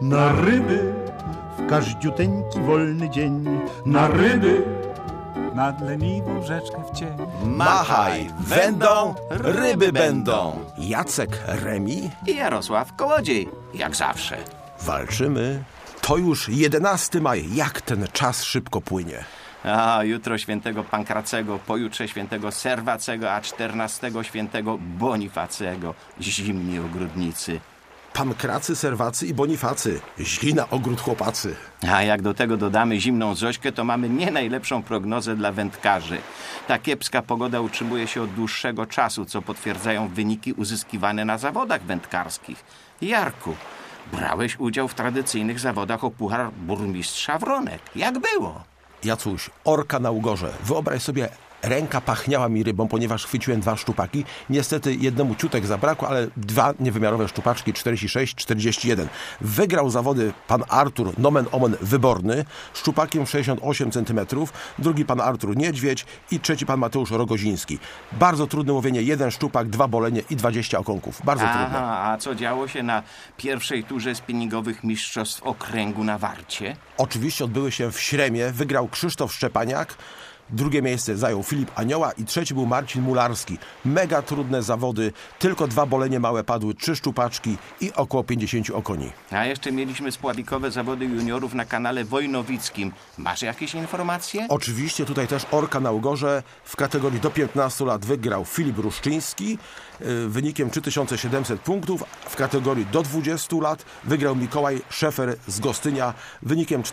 na ryby, w każdziuteńki wolny dzień, na ryby, nad leniwą rzeczkę w cień. Machaj, wędą, ryby będą. Jacek Remi i Jarosław Kołodziej, jak zawsze. Walczymy. To już 11 maj. Jak ten czas szybko płynie. A jutro świętego Pankracego, pojutrze świętego Serwacego, a 14 świętego Bonifacego. Zimni ogródnicy. Pankracy, Serwacy i Bonifacy. Źli na ogród chłopacy. A jak do tego dodamy zimną Zośkę, to mamy nie najlepszą prognozę dla wędkarzy. Ta kiepska pogoda utrzymuje się od dłuższego czasu, co potwierdzają wyniki uzyskiwane na zawodach wędkarskich. Jarku, brałeś udział w tradycyjnych zawodach o puchar burmistrza Wronek. Jak było? Jacuś, orka na ugorze. Wyobraź sobie, ręka pachniała mi rybą, ponieważ chwyciłem 2 szczupaki. Niestety jednemu ciutek zabrakło, ale 2 niewymiarowe szczupaczki, 46-41. Wygrał zawody pan Artur, nomen omen Wyborny, szczupakiem 68 cm, drugi pan Artur Niedźwiedź i trzeci pan Mateusz Rogoziński. Bardzo trudne łowienie, 1 szczupak, 2 bolenie i 20 okonków. Bardzo trudne. A co działo się na pierwszej turze spinningowych mistrzostw okręgu na Warcie? Oczywiście odbyły się w Śremie, wygrał Krzysztof Szczepaniak. Drugie miejsce zajął Filip Anioła i trzeci był Marcin Mularski. Mega trudne zawody, tylko 2 bolenie małe padły, 3 szczupaczki i około 50 okoni. A jeszcze mieliśmy spławikowe zawody juniorów na kanale Wojnowickim. Masz jakieś informacje? Oczywiście tutaj też orka na ugorze. W kategorii do 15 lat wygrał Filip Ruszczyński wynikiem 3700 punktów. W kategorii do 20 lat wygrał Mikołaj Szefer z Gostynia wynikiem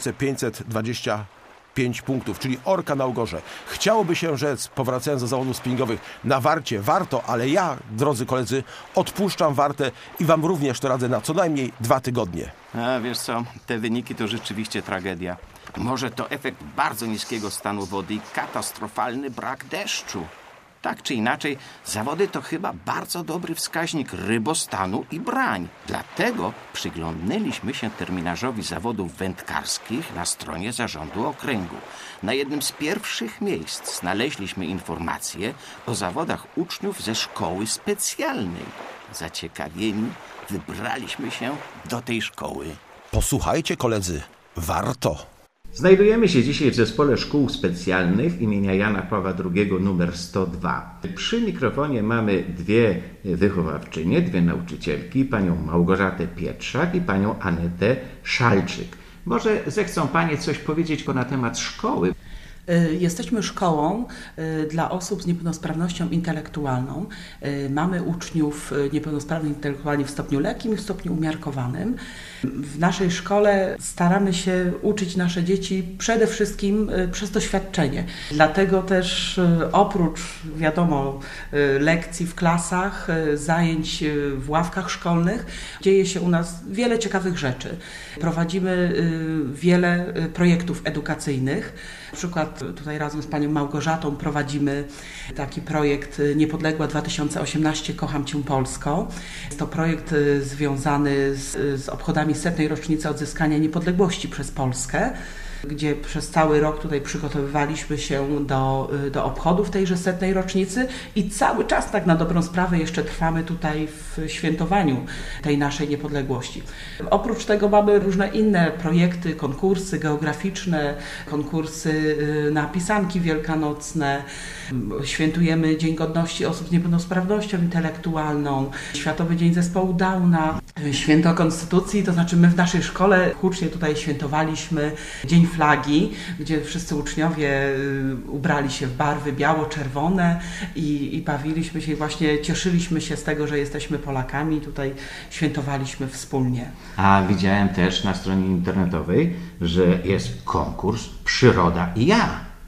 4525 punktów, czyli orka na ugorze. Chciałoby się rzec, powracając do zawodów spinningowych, na Warcie warto, ale ja, drodzy koledzy, odpuszczam Wartę i wam również to radzę na co najmniej 2 tygodnie. A wiesz co, te wyniki to rzeczywiście tragedia. Może to efekt bardzo niskiego stanu wody i katastrofalny brak deszczu. Tak czy inaczej, zawody to chyba bardzo dobry wskaźnik rybostanu i brań. Dlatego przyglądnęliśmy się terminarzowi zawodów wędkarskich na stronie zarządu okręgu. Na jednym z pierwszych miejsc znaleźliśmy informacje o zawodach uczniów ze szkoły specjalnej. Zaciekawieni wybraliśmy się do tej szkoły. Posłuchajcie, koledzy, warto. Znajdujemy się dzisiaj w Zespole Szkół Specjalnych imienia Jana Pawła II numer 102. Przy mikrofonie mamy 2 wychowawczynie, 2 nauczycielki, panią Małgorzatę Pietrzak i panią Anetę Szalczyk. Może zechcą panie coś powiedzieć na temat szkoły? Jesteśmy szkołą dla osób z niepełnosprawnością intelektualną. Mamy uczniów niepełnosprawnych intelektualnie w stopniu lekkim i w stopniu umiarkowanym. W naszej szkole staramy się uczyć nasze dzieci przede wszystkim przez doświadczenie. Dlatego też oprócz, wiadomo, lekcji w klasach, zajęć w ławkach szkolnych, dzieje się u nas wiele ciekawych rzeczy. Prowadzimy wiele projektów edukacyjnych. Na przykład tutaj razem z panią Małgorzatą prowadzimy taki projekt Niepodległa 2018 Kocham Cię Polsko. Jest to projekt związany z obchodami 100. rocznicy odzyskania niepodległości przez Polskę, gdzie przez cały rok tutaj przygotowywaliśmy się do obchodów tejże 100. rocznicy i cały czas tak na dobrą sprawę jeszcze trwamy tutaj w świętowaniu tej naszej niepodległości. Oprócz tego mamy różne inne projekty, konkursy geograficzne, konkursy na pisanki wielkanocne, świętujemy Dzień Godności Osób z Niepełnosprawnością Intelektualną, Światowy Dzień Zespołu Downa, Święto Konstytucji, to znaczy my w naszej szkole hucznie tutaj świętowaliśmy Dzień Flagi, gdzie wszyscy uczniowie ubrali się w barwy biało-czerwone i bawiliśmy się i właśnie cieszyliśmy się z tego, że jesteśmy Polakami i tutaj świętowaliśmy wspólnie. A widziałem też na stronie internetowej, że jest konkurs Przyroda i ja.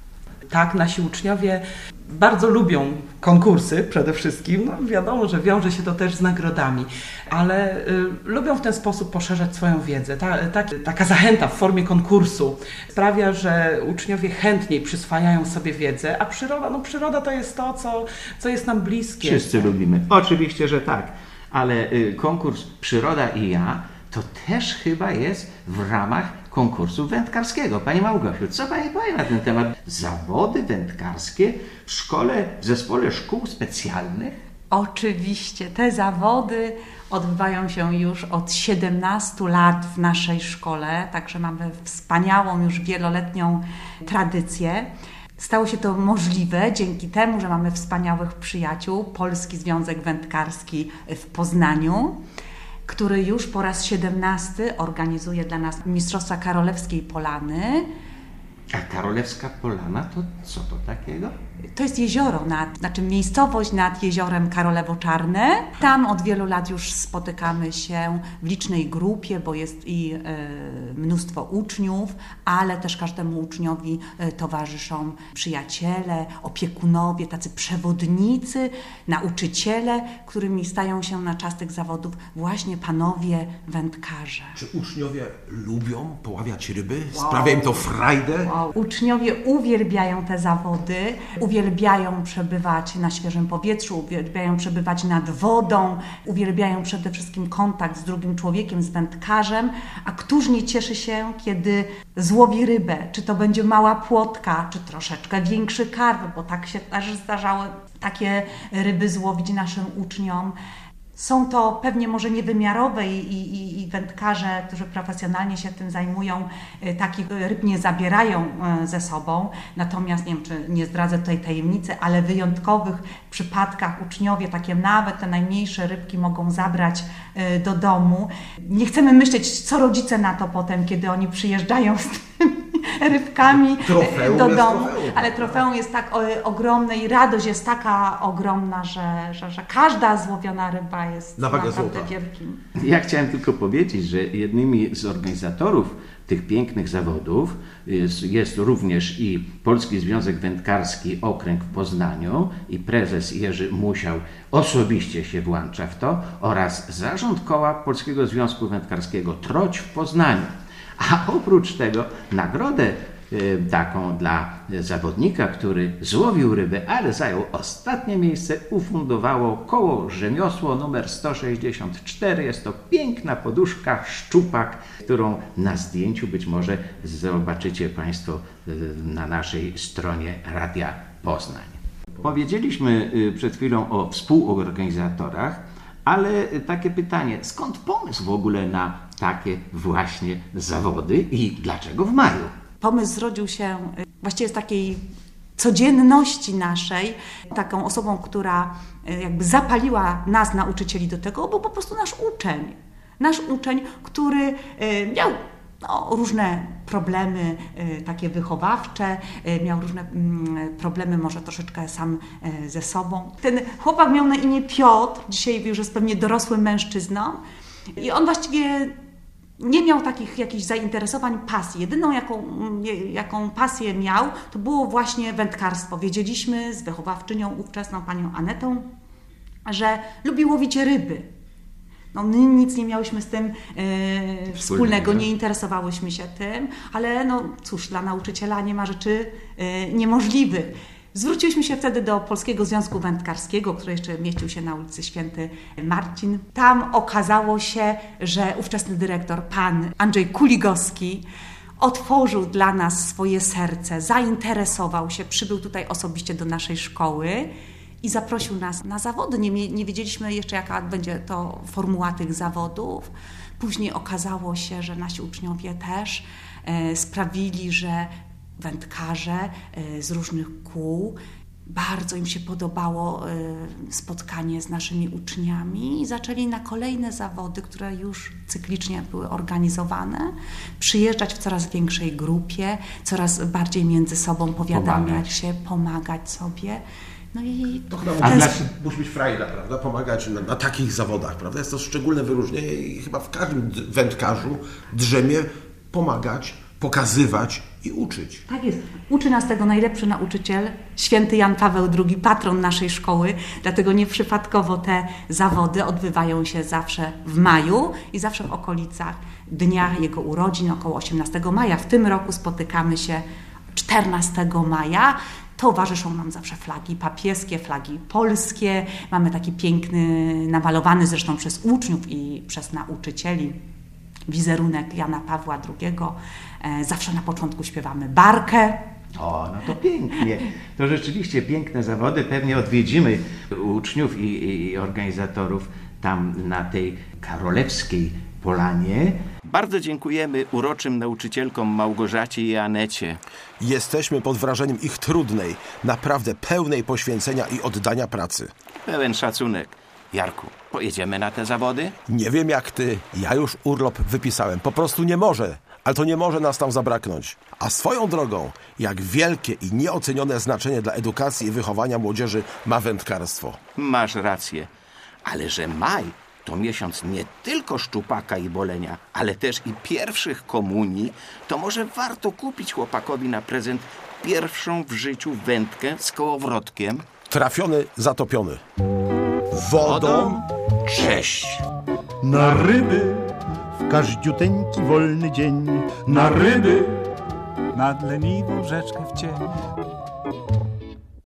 Tak, nasi uczniowie bardzo lubią konkursy przede wszystkim. No, wiadomo, że wiąże się to też z nagrodami, ale lubią w ten sposób poszerzać swoją wiedzę. Taka zachęta w formie konkursu sprawia, że uczniowie chętniej przyswajają sobie wiedzę, a przyroda to jest to, co jest nam bliskie. Wszyscy lubimy. Oczywiście, że tak, ale konkurs Przyroda i ja to też chyba jest w ramach konkursu wędkarskiego. Pani Małgosiu, co pani powie na ten temat? Zawody wędkarskie w szkole, w Zespole Szkół Specjalnych? Oczywiście, te zawody odbywają się już od 17 lat w naszej szkole, także mamy wspaniałą już wieloletnią tradycję. Stało się to możliwe dzięki temu, że mamy wspaniałych przyjaciół, Polski Związek Wędkarski w Poznaniu, który już po raz 17 organizuje dla nas Mistrzostwa Karolewskiej Polany. A Karolewska Polana to co to takiego? To jest jezioro, miejscowość nad jeziorem Karolewo-Czarne. Tam od wielu lat już spotykamy się w licznej grupie, bo jest i mnóstwo uczniów, ale też każdemu uczniowi towarzyszą przyjaciele, opiekunowie, tacy przewodnicy, nauczyciele, którymi stają się na czas tych zawodów właśnie panowie wędkarze. Czy uczniowie lubią poławiać ryby? Sprawia im to frajdę? Uczniowie uwielbiają te zawody, uwielbiają przebywać na świeżym powietrzu, uwielbiają przebywać nad wodą, uwielbiają przede wszystkim kontakt z drugim człowiekiem, z wędkarzem, a któż nie cieszy się, kiedy złowi rybę, czy to będzie mała płotka, czy troszeczkę większy karp, bo tak się też zdarzało takie ryby złowić naszym uczniom. Są to pewnie może niewymiarowe i wędkarze, którzy profesjonalnie się tym zajmują, takich ryb nie zabierają ze sobą. Natomiast, nie wiem, czy nie zdradzę tutaj tajemnicy, ale w wyjątkowych przypadkach uczniowie takie nawet te najmniejsze rybki mogą zabrać do domu. Nie chcemy myśleć, co rodzice na to potem, kiedy oni przyjeżdżają z tymi rybkami do domu, ale trofeum jest tak ogromne i radość jest taka ogromna, że każda złowiona ryba jest naprawdę wielkim. Ja chciałem tylko powiedzieć, że jednymi z organizatorów tych pięknych zawodów jest również i Polski Związek Wędkarski Okręg w Poznaniu i prezes Jerzy Musiał osobiście się włącza w to oraz zarząd koła Polskiego Związku Wędkarskiego Troć w Poznaniu. A oprócz tego nagrodę taką dla zawodnika, który złowił rybę, ale zajął ostatnie miejsce, ufundowało koło Rzemiosło numer 164. Jest to piękna poduszka szczupak, którą na zdjęciu być może zobaczycie Państwo na naszej stronie Radia Poznań. Powiedzieliśmy przed chwilą o współorganizatorach, ale takie pytanie, skąd pomysł w ogóle na takie właśnie zawody i dlaczego w maju? Pomysł zrodził się właściwie z takiej codzienności naszej. Taką osobą, która jakby zapaliła nas, nauczycieli, do tego, był po prostu nasz uczeń. Nasz uczeń, który miał różne problemy takie wychowawcze, miał różne problemy może troszeczkę sam ze sobą. Ten chłopak miał na imię Piotr, dzisiaj już jest pewnie dorosłym mężczyzną i on właściwie nie miał takich jakichś zainteresowań, pasji. Jedyną jaką pasję miał, to było właśnie wędkarstwo. Wiedzieliśmy z wychowawczynią ówczesną, panią Anetą, że lubi łowić ryby. No, nic nie miałyśmy z tym wspólnego, nie interesowałyśmy się tym, ale no cóż, dla nauczyciela nie ma rzeczy niemożliwych. Zwróciliśmy się wtedy do Polskiego Związku Wędkarskiego, który jeszcze mieścił się na ulicy Święty Marcin. Tam okazało się, że ówczesny dyrektor, pan Andrzej Kuligowski, otworzył dla nas swoje serce, zainteresował się, przybył tutaj osobiście do naszej szkoły i zaprosił nas na zawody. Nie wiedzieliśmy jeszcze, jaka będzie to formuła tych zawodów. Później okazało się, że nasi uczniowie też sprawili, że wędkarze z różnych kół, bardzo im się podobało spotkanie z naszymi uczniami i zaczęli na kolejne zawody, które już cyklicznie były organizowane, przyjeżdżać w coraz większej grupie, coraz bardziej między sobą powiadamiać się, pomagać sobie. No i to musi być frajda, prawda? Pomagać na takich zawodach, prawda? Jest to szczególne wyróżnienie i chyba w każdym wędkarzu drzemie pomagać, pokazywać i uczyć. Tak jest. Uczy nas tego najlepszy nauczyciel, święty Jan Paweł II, patron naszej szkoły, dlatego nieprzypadkowo te zawody odbywają się zawsze w maju i zawsze w okolicach dnia jego urodzin, około 18 maja. W tym roku spotykamy się 14 maja. Towarzyszą nam zawsze flagi papieskie, flagi polskie. Mamy taki piękny, namalowany zresztą przez uczniów i przez nauczycieli wizerunek Jana Pawła II. Zawsze na początku śpiewamy barkę. O, no to pięknie. To rzeczywiście piękne zawody. Pewnie odwiedzimy uczniów i organizatorów tam na tej Karolewskiej Polanie. Bardzo dziękujemy uroczym nauczycielkom Małgorzacie i Anecie. Jesteśmy pod wrażeniem ich trudnej, naprawdę pełnej poświęcenia i oddania pracy. Pełen szacunek. Jarku, pojedziemy na te zawody? Nie wiem jak ty, ja już urlop wypisałem. Po prostu nie może, ale to nie może nas tam zabraknąć. A swoją drogą, jak wielkie i nieocenione znaczenie dla edukacji i wychowania młodzieży ma wędkarstwo. Masz rację. Ale że maj to miesiąc nie tylko szczupaka i bolenia, ale też i pierwszych komunii, to może warto kupić chłopakowi na prezent pierwszą w życiu wędkę z kołowrotkiem. Trafiony, zatopiony. Wodą cześć. Na ryby w każdziuteńki wolny dzień. Na ryby nad leniwą rzeczkę w cień.